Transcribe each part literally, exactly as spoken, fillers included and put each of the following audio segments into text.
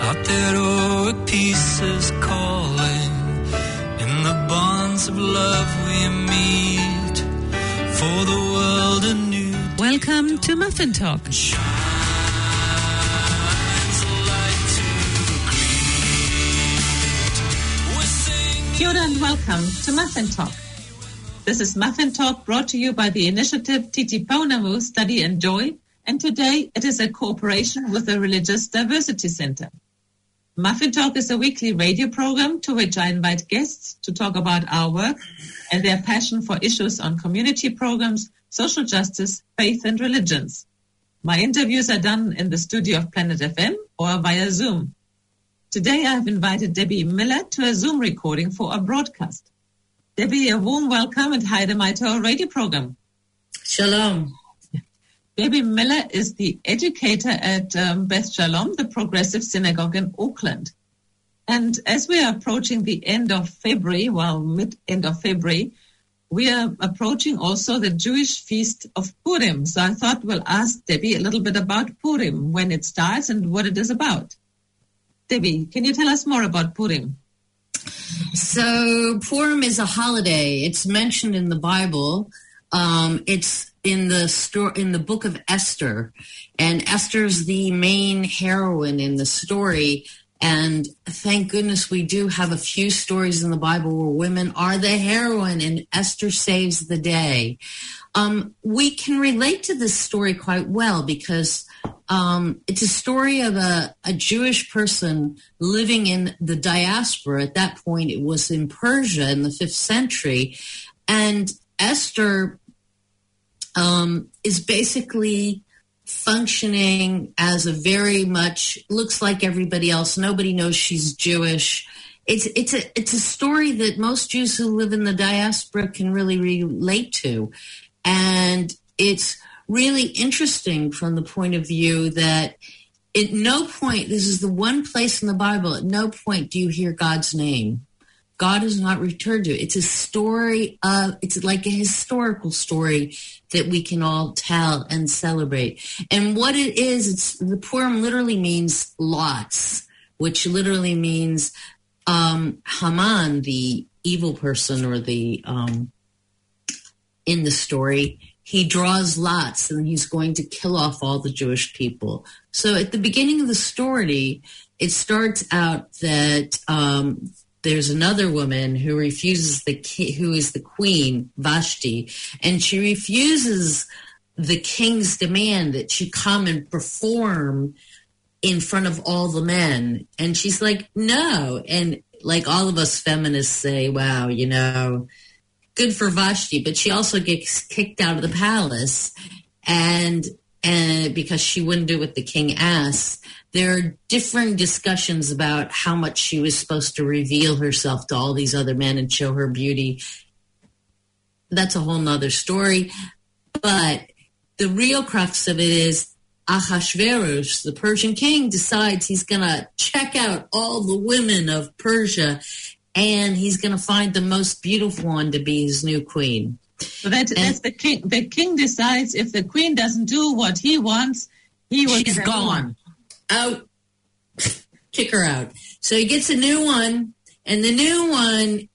out there all with pieces calling. In the bonds of love we meet, for the world anew. Welcome to Muffin Talk. Kia ora and welcome to Muffin Talk. This is Muffin Talk, brought to you by the initiative Titi Pounamu Study and Joy, and today it is a cooperation with the Religious Diversity Center. Muffin Talk is a weekly radio program to which I invite guests to talk about our work and their passion for issues on community programs, social justice, faith, and religions. My interviews are done in the studio of Planet F M or via Zoom. Today I have invited Debbie Miller to a Zoom recording for a broadcast. Debbie, a warm welcome and hi to our radio program. Shalom. Debbie Miller is the educator at um, Beth Shalom, the Progressive Synagogue in Auckland. And as we are approaching the end of February, well, mid-end of February, we are approaching also the Jewish feast of Purim. So I thought we'll ask Debbie a little bit about Purim, when it starts and what it is about. Debbie, can you tell us more about Purim? So Purim is a holiday. It's mentioned in the Bible. Um, it's in the sto- in the book of Esther, and Esther's the main heroine in the story. And thank goodness we do have a few stories in the Bible where women are the heroine, and Esther saves the day. Um, we can relate to this story quite well because um, it's a story of a, a Jewish person living in the diaspora. At that point, it was in Persia in the fifth century. And Esther um, is basically functioning as a very much, looks like everybody else. Nobody knows she's Jewish. It's it's a it's a story that most Jews who live in the diaspora can really relate to. And it's really interesting from the point of view that at no point, this is the one place in the Bible, at no point do you hear God's name. God is not returned to. It's a story of, it's like a historical story that we can all tell and celebrate. And what it is, it's the Purim literally means lots, which literally means um, Haman, the evil person or the, um, in the story, he draws lots and he's going to kill off all the Jewish people. So at the beginning of the story, it starts out that um, there's another woman who refuses the ki- who is the queen, Vashti, and she refuses the king's demand that she come and perform in front of all the men. And she's like, no. And like all of us feminists say, wow, you know, good for Vashti, but she also gets kicked out of the palace, and and because she wouldn't do what the king asked. There are different discussions about how much she was supposed to reveal herself to all these other men and show her beauty. That's a whole nother story. But the real crux of it is Ahasuerus, the Persian king, decides he's going to check out all the women of Persia, and he's going to find the most beautiful one to be his new queen. So that, that's the king. The king decides if the queen doesn't do what he wants, he will she's get gone. Out. Kick her out. So he gets a new one, and the new one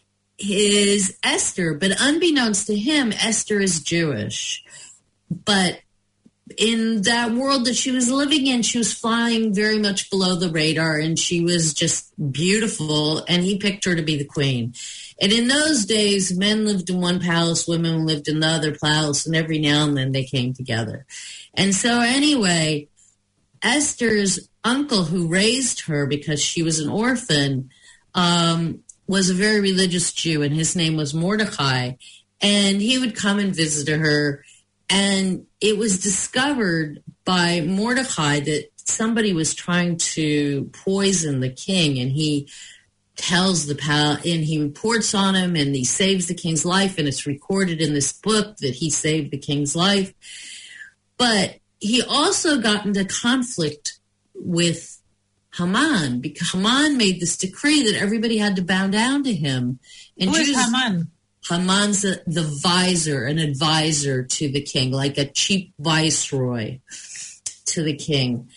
is Esther. But unbeknownst to him, Esther is Jewish. But in that world that she was living in, she was flying very much below the radar, and she was just beautiful, and he picked her to be the queen. And in those days, men lived in one palace, women lived in the other palace, and every now and then they came together. And so anyway, Esther's uncle who raised her because she was an orphan um, was a very religious Jew, and his name was Mordecai. And he would come and visit her, and it was discovered by Mordecai that somebody was trying to poison the king, and he tells the pal, and he reports on him, and he saves the king's life, and it's recorded in this book that he saved the king's life. But he also got into conflict with Haman, because Haman made this decree that everybody had to bow down to him. And Who is Jews, Haman? Haman's a, the visor, an advisor to the king, like a chief viceroy to the king.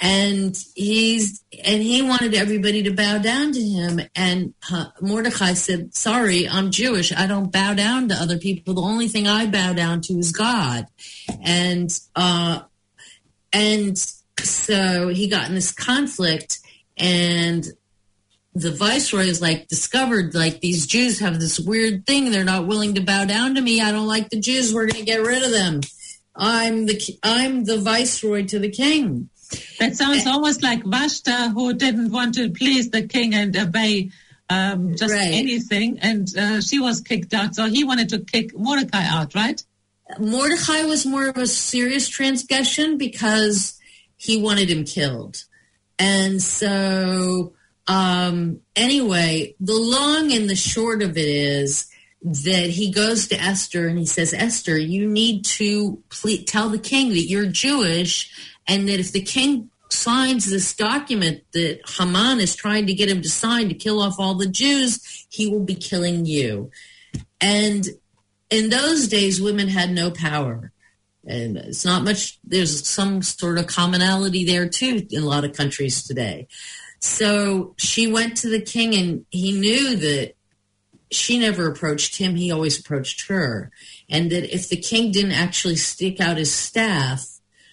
And he's and he wanted everybody to bow down to him. And uh, Mordecai said, sorry, I'm Jewish. I don't bow down to other people. The only thing I bow down to is God. And uh, and so he got in this conflict, and the viceroy is like discovered, like, these Jews have this weird thing. They're not willing to bow down to me. I don't like the Jews. We're going to get rid of them. I'm the I'm the viceroy to the king. That sounds almost like Vashta, who didn't want to please the king and obey um, just right. anything, and uh, she was kicked out. So he wanted to kick Mordecai out, right? Mordecai was more of a serious transgression because he wanted him killed. And so, um, anyway, the long and the short of it is that he goes to Esther and he says, Esther, you need to ple- tell the king that you're Jewish, and that if the king signs this document that Haman is trying to get him to sign to kill off all the Jews, he will be killing you. And in those days, women had no power. And it's not much, there's some sort of commonality there too in a lot of countries today. So she went to the king, and he knew that she never approached him, he always approached her. And that if the king didn't actually stick out his staff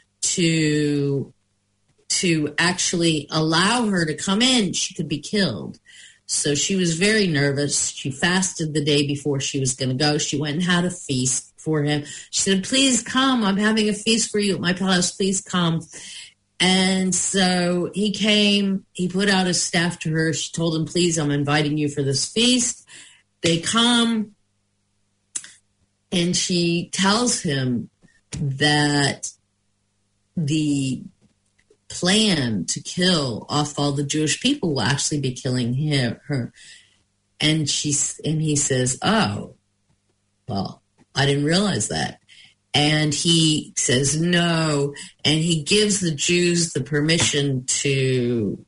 to to actually allow her to come in, she could be killed. So she was very nervous. She fasted the day before she was going to go. She went and had a feast for him. She said, please come. I'm having a feast for you at my palace. Please come. And so he came. He put out his staff to her. She told him, please, I'm inviting you for this feast. They come. And she tells him that the plan to kill off all the Jewish people will actually be killing him, her. And she, and he says, oh, well, I didn't realize that. And he says no, and he gives the Jews the permission to,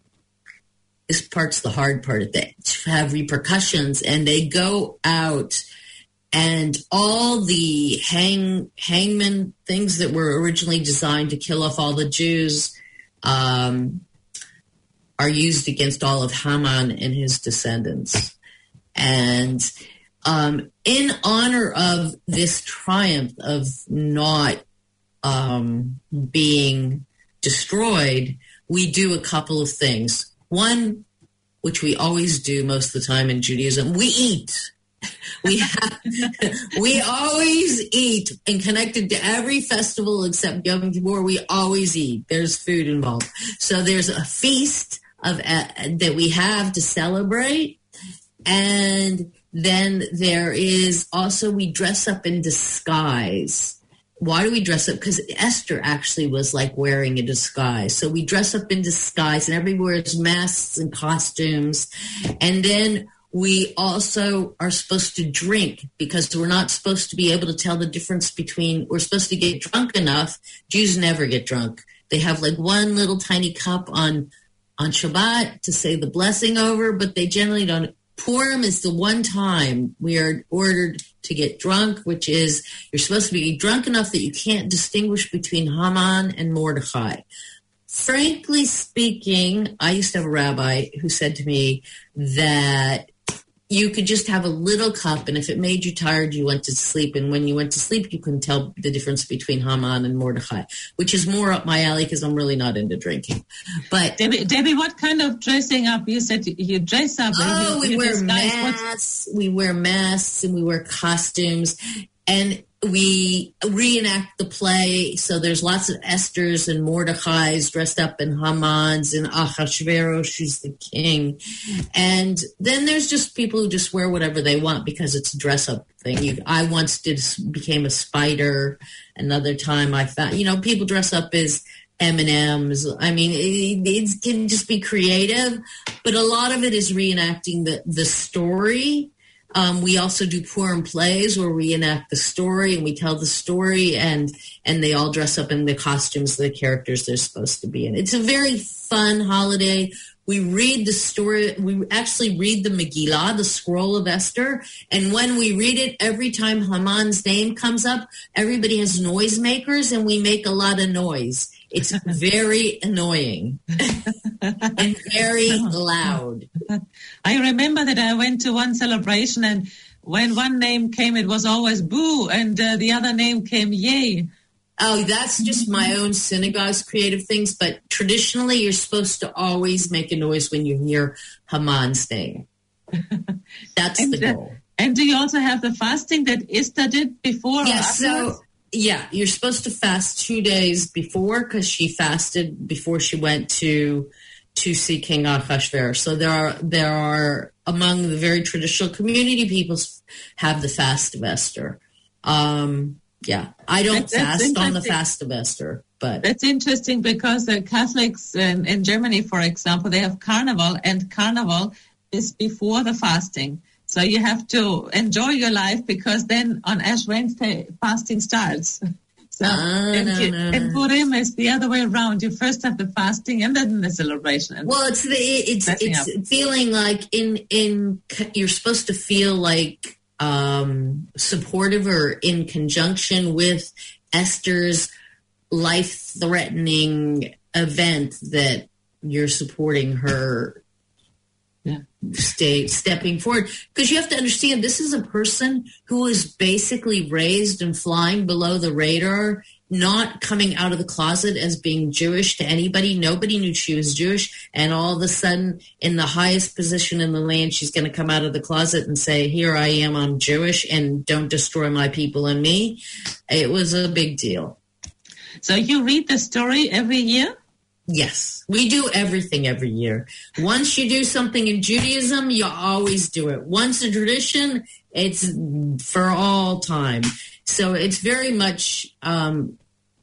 this part's the hard part of that, to have repercussions, and they go out. And all the hang hangman things that were originally designed to kill off all the Jews um, are used against all of Haman and his descendants. And um, in honor of this triumph of not um, being destroyed, we do a couple of things. One, which we always do most of the time in Judaism, we eat. We have, we always eat, and connected to every festival except Yom Kippur, we always eat. There's food involved. So there's a feast of uh, that we have to celebrate, and then there is also, we dress up in disguise. Why do we dress up? Because Esther actually was like wearing a disguise. So we dress up in disguise, and everybody wears masks and costumes, and then we also are supposed to drink, because we're not supposed to be able to tell the difference between, we're supposed to get drunk enough. Jews never get drunk. They have like one little tiny cup on, on Shabbat to say the blessing over, but they generally don't. Purim is the one time we are ordered to get drunk, which is you're supposed to be drunk enough that you can't distinguish between Haman and Mordecai. Frankly speaking, I used to have a rabbi who said to me that you could just have a little cup, and if it made you tired, you went to sleep. And when you went to sleep, you couldn't tell the difference between Haman and Mordecai, which is more up my alley because I'm really not into drinking. But Debbie, Debbie, what kind of dressing up? You said you dress up. Oh, you, we you wear disguise. masks. We wear masks and we wear costumes, and we reenact the play. So there's lots of Esthers and Mordecais dressed up in Hamans, and Ahasuerus, she's the king. And then there's just people who just wear whatever they want because it's a dress-up thing. You, I once did became a spider. Another time I found, you know, people dress up as M and M's. I mean, it, it can just be creative, but a lot of it is reenacting the, the story. Um, we also do Purim plays where we enact the story and we tell the story, and and they all dress up in the costumes of the characters they're supposed to be in. It's a very fun holiday. We read the story. We actually read the Megillah, the scroll of Esther. And when we read it, every time Haman's name comes up, everybody has noisemakers and we make a lot of noise. It's very annoying and very loud. I remember that I went to one celebration, and when one name came, it was always boo, and uh, the other name came yay. Oh, that's just my own synagogue's creative things. But traditionally, you're supposed to always make a noise when you hear Haman's name. That's and, the goal. Uh, and do you also have the fasting that Esther did before? Yes. Yeah, so, yeah, you're supposed to fast two days before, because she fasted before she went to to see King Ahasuerus. So there are there are among the very traditional community people have the fast of Esther. Um, Yeah, I don't that's, fast that's on the fast of Esther, but that's interesting because the Catholics in, in Germany, for example, they have Carnival, and Carnival is before the fasting. So you have to enjoy your life, because then on Ash Wednesday fasting starts. So uh, and, no, you, no. and Purim is the other way around. You first have the fasting and then the celebration. Well, it's the, it's it's up. feeling like in in you're supposed to feel like. Um, supportive or in conjunction with Esther's life-threatening event that you're supporting her yeah. stay, stepping forward. Because you have to understand, this is a person who was basically raised and flying below the radar, not coming out of the closet as being Jewish to anybody. Nobody knew she was Jewish. And all of a sudden, in the highest position in the land, she's going to come out of the closet and say, here I am, I'm Jewish, and don't destroy my people and me. It was a big deal. So you read the story every year? Yes. We do everything every year. Once you do something in Judaism, you always do it. Once a tradition, it's for all time. So it's very much um,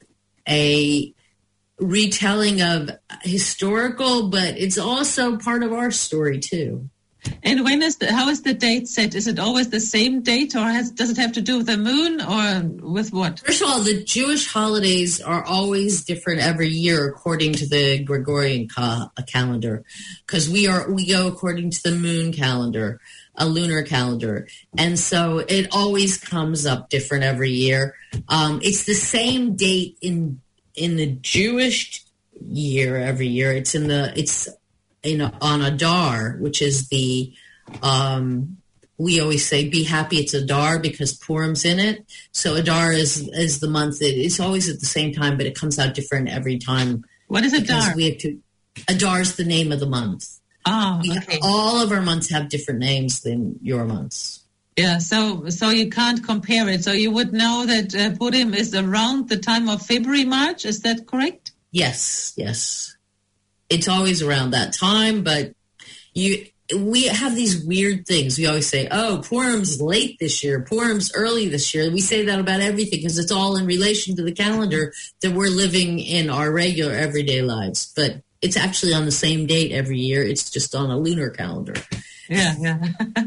a retelling of historical, but it's also part of our story too. And when is the, how is the date set? Is it always the same date, or has, does it have to do with the moon, or with what? First of all, the Jewish holidays are always different every year according to the Gregorian ca- calendar, because we are we go according to the moon calendar, a lunar calendar, and so it always comes up different every year. Um, it's the same date in in the Jewish year every year. It's in the it's. In, on Adar, which is the, um, we always say, be happy it's Adar because Purim's in it. So Adar is is the month that it's always at the same time, but it comes out different every time. What is Adar? We have to, Adar's the name of the month. Oh, we, okay. All of our months have different names than your months. Yeah, so so you can't compare it. So you would know that uh, Purim is around the time of February, March. Is that correct? Yes, yes. It's always around that time, but you we have these weird things. We always say, oh, Purim's late this year, Purim's early this year. We say that about everything because it's all in relation to the calendar that we're living in our regular everyday lives. But it's actually on the same date every year. It's just on a lunar calendar. Yeah, yeah.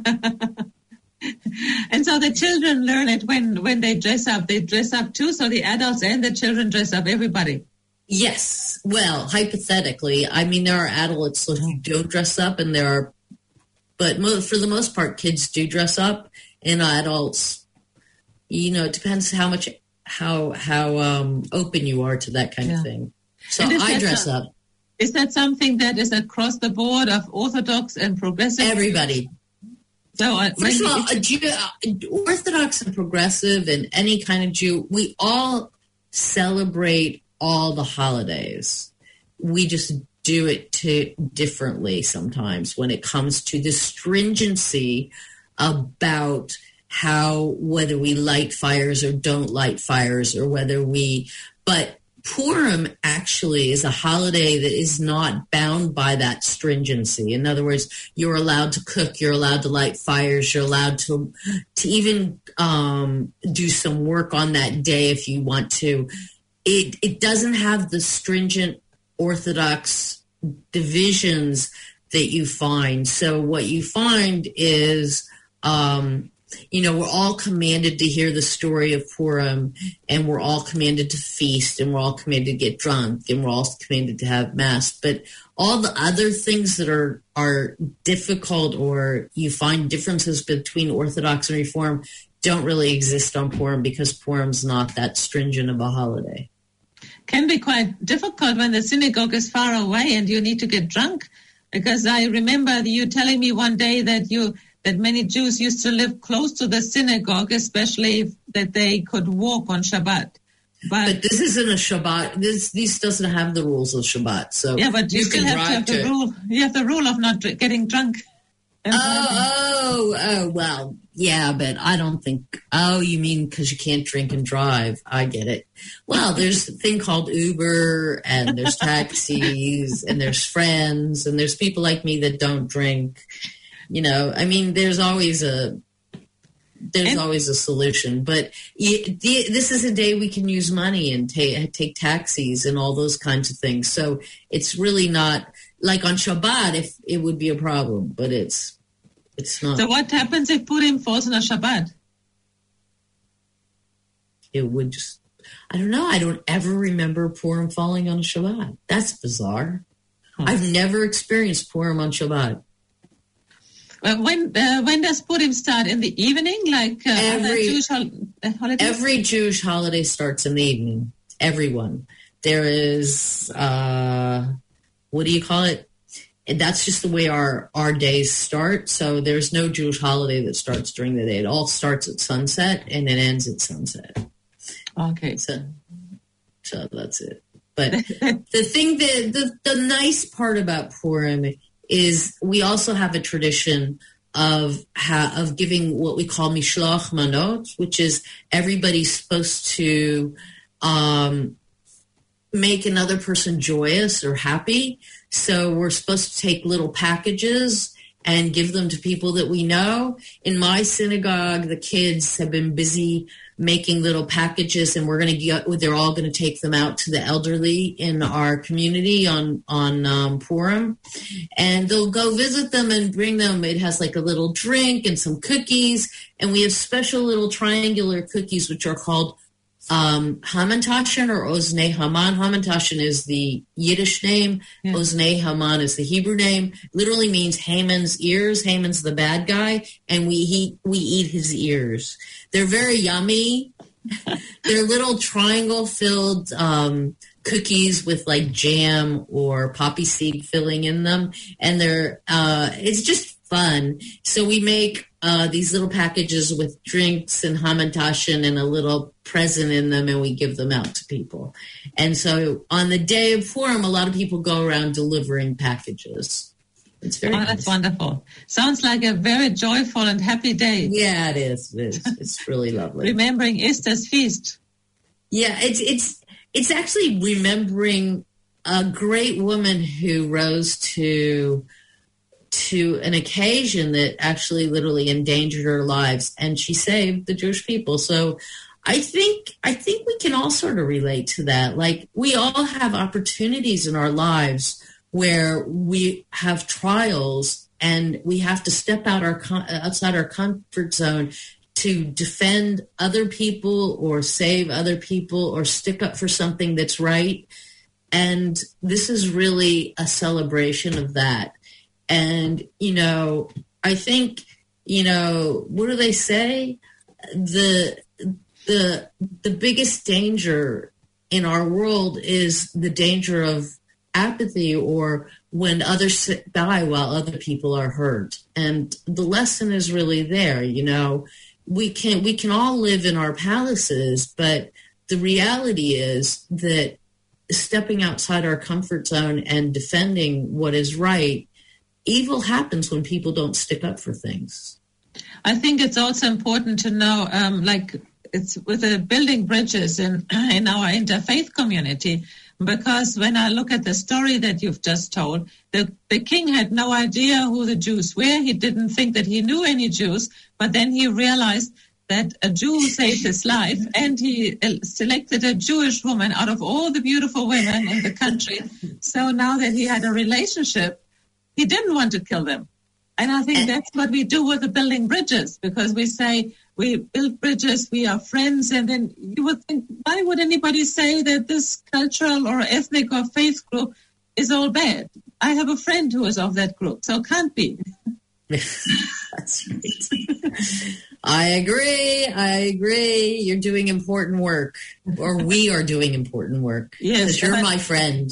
And so the children learn it when, when they dress up. They dress up too, so the adults and the children dress up, everybody. Yes. Well, hypothetically, I mean, there are adults who don't dress up, and there are, but mo- for the most part, kids do dress up, and adults, you know, it depends how much, how, how um, open you are to that kind yeah. of thing. So I dress a, up. Is that something that is across the board of Orthodox and Progressive? Everybody. So, uh, First of all, a Jew, uh, Orthodox and Progressive and any kind of Jew, we all celebrate all the holidays. We just do it to differently sometimes when it comes to the stringency about how, whether we light fires or don't light fires, or whether we, but Purim actually is a holiday that is not bound by that stringency. In other words, you're allowed to cook, you're allowed to light fires, you're allowed to to even um, do some work on that day if you want to. It it doesn't have the stringent Orthodox divisions that you find. So what you find is, um, you know, we're all commanded to hear the story of Purim, and we're all commanded to feast, and we're all commanded to get drunk, and we're all commanded to have mass. But all the other things that are are difficult, or you find differences between Orthodox and Reform, don't really exist on Purim because Purim's not that stringent of a holiday. can be quite difficult when the synagogue is far away and you need to get drunk. Because I remember you telling me one day that you that many Jews used to live close to the synagogue, especially if, that they could walk on Shabbat. But, but this isn't a Shabbat. This this doesn't have the rules of Shabbat. So yeah, but you, you still can have to have drive the to rule. You have the rule of not dr- getting drunk. Oh, oh, oh, well, yeah, but I don't think, oh, you mean because you can't drink and drive. I get it. Well, there's a thing called Uber, and there's taxis, and there's friends, and there's people like me that don't drink. You know, I mean, there's always a, there's and, always a solution. But you, the, this is a day we can use money and take, take taxis and all those kinds of things. So it's really not, like on Shabbat, if it would be a problem, but it's it's not. So what happens if Purim falls on a Shabbat? It would just, I don't know. I don't ever remember Purim falling on a Shabbat. That's bizarre. Hmm. I've never experienced Purim on Shabbat. Well, when uh, when does Purim start? In the evening, like uh, every Jewish hol- holiday? Every Jewish holiday starts in the evening. Everyone. There is. Uh, What do you call it? And that's just the way our, our days start. So there's no Jewish holiday that starts during the day. It all starts at sunset and it ends at sunset. Okay. So, so that's it. But the thing that the, the nice part about Purim is we also have a tradition of ha, of giving what we call mishloach manot, which is everybody's supposed to um, make another person joyous or happy. So we're supposed to take little packages and give them to people that we know. In my synagogue, the kids have been busy making little packages, and we're going to get, they're all going to take them out to the elderly in our community on, on um, Purim. And they'll go visit them and bring them. It has like a little drink and some cookies. And we have special little triangular cookies, which are called Um, Hamantashen or Oznei Haman. Hamantashen is the Yiddish name. Yeah. Oznei Haman is the Hebrew name. Literally means Haman's ears. Haman's the bad guy, and we he, we eat his ears. They're very yummy. They're little triangle-filled um, cookies with like jam or poppy seed filling in them, and they're uh, it's just fun. So we make uh, these little packages with drinks and hamantashen and a little present in them, and we give them out to people. And so on the day of Purim, a lot of people go around delivering packages. It's very oh, nice. That's wonderful. Sounds like a very joyful and happy day. Yeah, it is. It is. It's really lovely. Remembering Esther's feast. Yeah, it's it's it's actually remembering a great woman who rose to to an occasion that actually literally endangered her lives, and she saved the Jewish people. So I think I think we can all sort of relate to that. Like, we all have opportunities in our lives where we have trials and we have to step out our outside our comfort zone to defend other people or save other people or stick up for something that's right. And this is really a celebration of that. And, you know, I think, you know, what do they say? The the the biggest danger in our world is the danger of apathy, or when others die while other people are hurt. And the lesson is really there. You know, we can we can all live in our palaces, but the reality is that stepping outside our comfort zone and defending what is right, evil happens when people don't stick up for things. I think it's also important to know, um, like it's with the building bridges in in our interfaith community. Because when I look at the story that you've just told, the, the king had no idea who the Jews were. He didn't think that he knew any Jews, but then he realized that a Jew saved his life, and he selected a Jewish woman out of all the beautiful women in the country. So now that he had a relationship, he didn't want to kill them. And I think that's what we do with the building bridges, because we say, we build bridges, we are friends, and then you would think, why would anybody say that this cultural or ethnic or faith group is all bad? I have a friend who is of that group, so it can't be. That's right. I agree. I agree. You're doing important work, or we are doing important work. Yes, because you're but, my friend.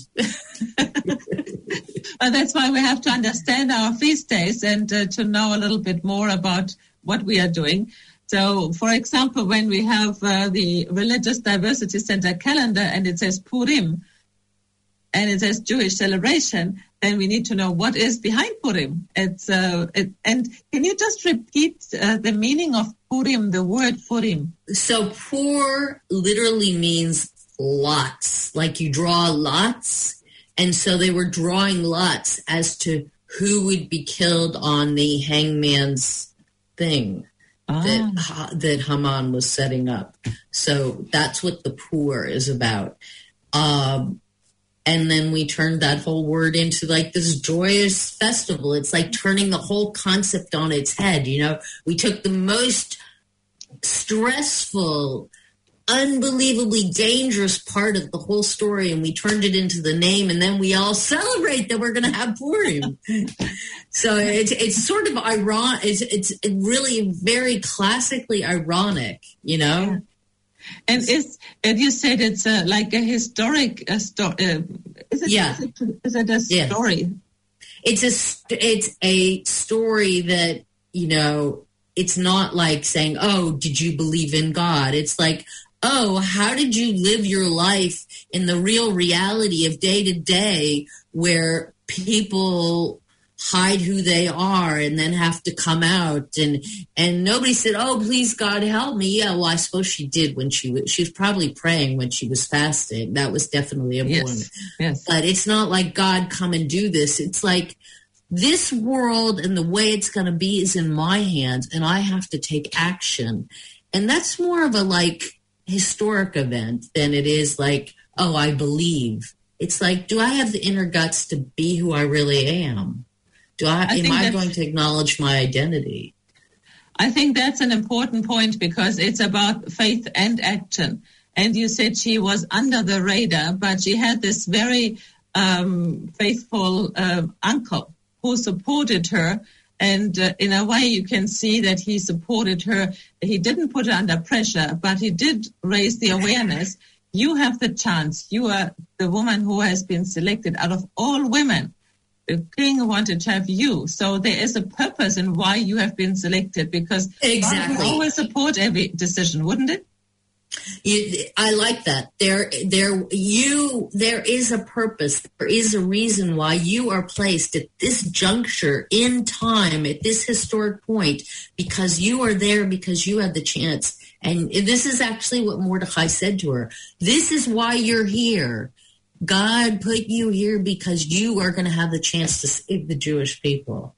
Well, that's why we have to understand our feast days and uh, to know a little bit more about what we are doing. So, for example, when we have uh, the Religious Diversity Center calendar and it says Purim and it says Jewish celebration, then we need to know what is behind Purim. It's uh, it, and can you just repeat uh, the meaning of Purim, the word Purim? So Pur literally means lots, like you draw lots. And so they were drawing lots as to who would be killed on the hangman's thing. Ah. That that Haman was setting up. So that's what the Pur is about. Um, and then we turned that whole word into like this joyous festival. It's like turning the whole concept on its head. You know, we took the most stressful, unbelievably dangerous part of the whole story and we turned it into the name, and then we all celebrate that we're going to have Purim. So it's it's sort of ironic. It's it's really very classically ironic, you know. Yeah. And is and you said it's a, like a historic a story. Uh, is it, yeah. Is it, is it a yeah. story? It's a it's a story that, you know, it's not like saying, "Oh, did you believe in God?" It's like, oh, how did you live your life in the real reality of day to day where people hide who they are and then have to come out, and and nobody said, oh, please God help me. Yeah, well, I suppose she did when she was, she was probably praying when she was fasting. That was definitely important. Yes, yes. But it's not like, God, come and do this. It's like, this world and the way it's going to be is in my hands, and I have to take action. And that's more of a like historic event than it is like, oh, I believe. It's like, do I have the inner guts to be who I really am? Do I, I am I going to acknowledge my identity? I think that's an important point because it's about faith and action. And you said she was under the radar, but she had this very um, faithful uh, uncle who supported her. And uh, in a way, you can see that he supported her. He didn't put her under pressure, but he did raise the awareness. You have the chance. You are the woman who has been selected out of all women. The king wanted to have you. So there is a purpose in why you have been selected, because exactly. God would always support every decision, wouldn't it? You, I like that. There, there, you, there is a purpose. There is a reason why you are placed at this juncture in time, at this historic point, because you are there because you had the chance. And this is actually what Mordecai said to her. This is why you're here. God put you here because you are going to have the chance to save the Jewish people.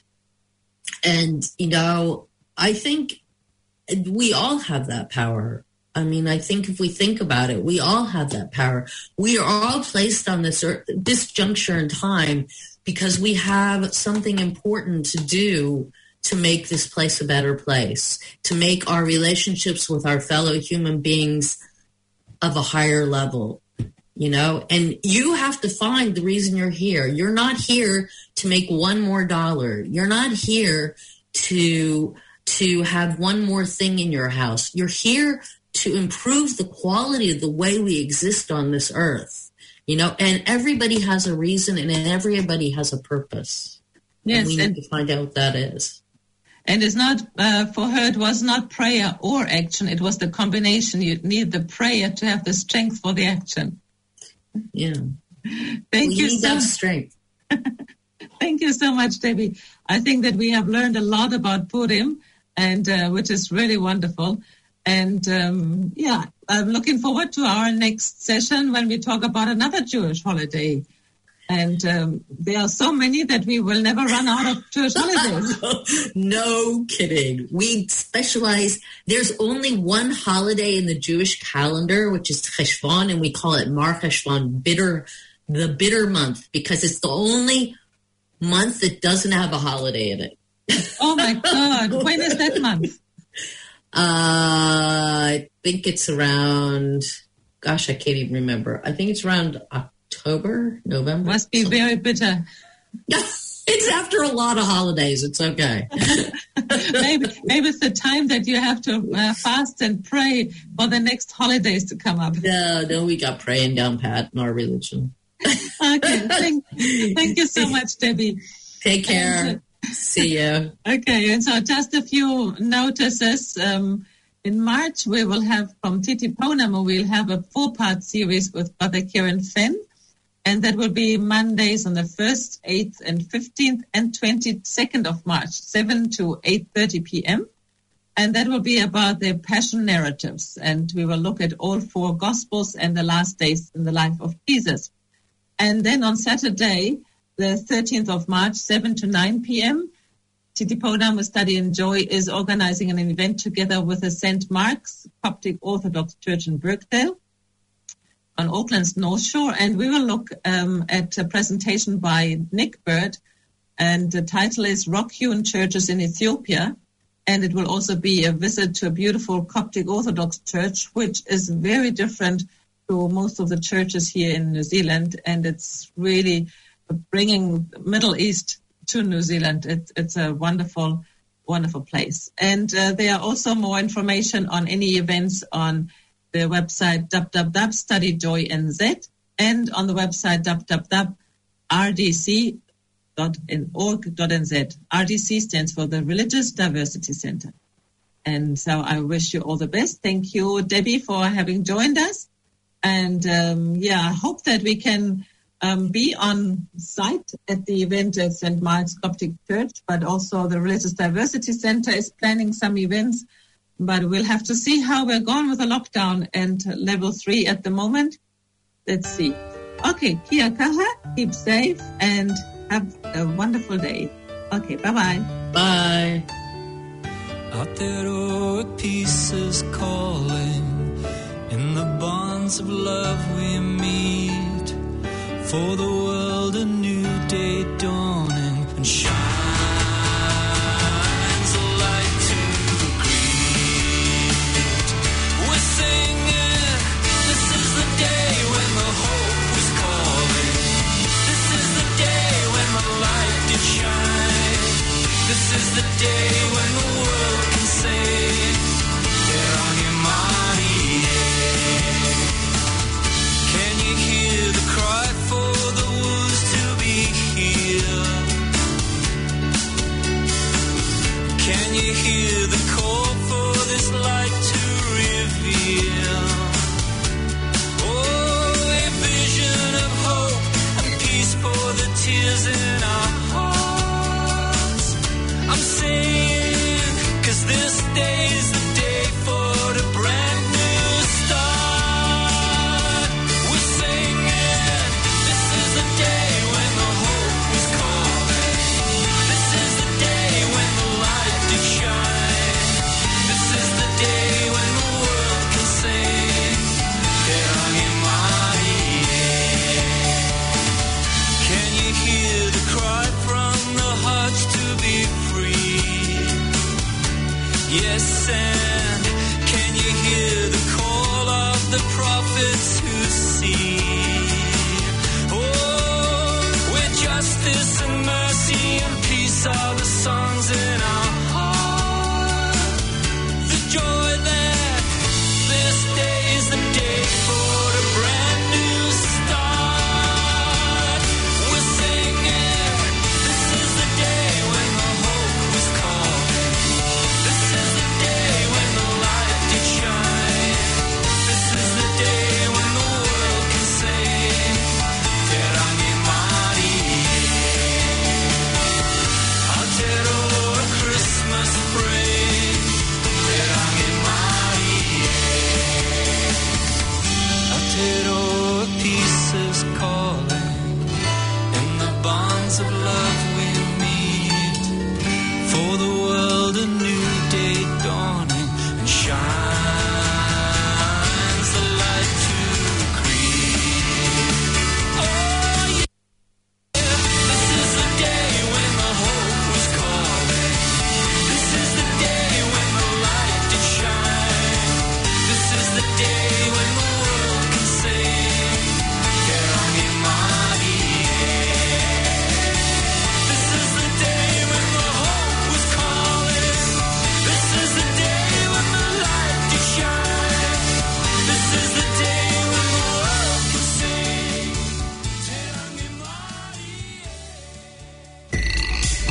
And, you know, I think we all have that power. I mean, I think if we think about it, we all have that power. We are all placed on this earth, this juncture in time because we have something important to do to make this place a better place, to make our relationships with our fellow human beings of a higher level. You know, and you have to find the reason you're here. You're not here to make one more dollar. You're not here to to have one more thing in your house. You're here to improve the quality of the way we exist on this earth. You know, and everybody has a reason and everybody has a purpose. Yes, and we and, need to find out what that is. And it's not, uh, for her, it was not prayer or action. It was the combination. You need the prayer to have the strength for the action. Yeah. Thank we you need so that strength. Thank you so much, Debbie. I think that we have learned a lot about Purim, and uh, which is really wonderful. And um, yeah, I'm looking forward to our next session when we talk about another Jewish holiday. And um, there are so many that we will never run out of Jewish holidays. No kidding. We specialize. There's only one holiday in the Jewish calendar, which is Cheshvan, and we call it Mar Cheshvan, bitter, the bitter month, because it's the only month that doesn't have a holiday in it. Oh, my God. When is that month? Uh, I think it's around, gosh, I can't even remember. I think it's around October, November. Must be very bitter. It's after a lot of holidays. It's okay. maybe, maybe it's the time that you have to uh, fast and pray for the next holidays to come up. No, no, we got praying down pat in our religion. Okay, thank, thank you so much, Debbie. Take care. And, uh, see you. Okay, and so just a few notices. Um, in March, we will have from Titi Pounamu, we'll have a four-part series with Brother Kieran Fenn. And that will be Mondays on the first, eighth, and fifteenth, and twenty-second of March, seven to eight thirty p.m. And that will be about the passion narratives. And we will look at all four Gospels and the last days in the life of Jesus. And then on Saturday, the thirteenth of March, seven to nine p.m., Titi Pounamu Study and Joy is organizing an event together with the Saint Mark's Coptic Orthodox Church in Birkdale on Auckland's North Shore, and we will look um, at a presentation by Nick Bird, and the title is Rock-Hewn Churches in Ethiopia, and it will also be a visit to a beautiful Coptic Orthodox church, which is very different to most of the churches here in New Zealand, and it's really bringing Middle East to New Zealand. It, it's a wonderful, wonderful place. And uh, there are also more information on any events on the website w w w dot study joy n z and on the website w w w dot r d c dot org dot n z. R D C stands for the Religious Diversity Center. And so I wish you all the best. Thank you, Debbie, for having joined us. And um, yeah, I hope that we can um, be on site at the event at Saint Mark's Coptic Church, but also the Religious Diversity Center is planning some events. But we'll have to see how we're going with the lockdown and level three at the moment. Let's see. Okay, kia kaha, keep safe, and have a wonderful day. Okay, bye-bye. Bye. Out there, oh, peace is calling. In the bonds of love we meet. For the world a new day dawning and shine. This is the day when the world can say, can you hear the cry for the wounds to be healed? Can you hear the call for this light to reveal? Oh, a vision of hope and peace for the tears in our hearts. I'm saying, 'cause this day is the day for a brand new start. We're singing, this is the day when the hope was calling. This is the day when the light did shine. This is the day when the world can sing. Can you hear the cry from the hearts to be free? Yes, and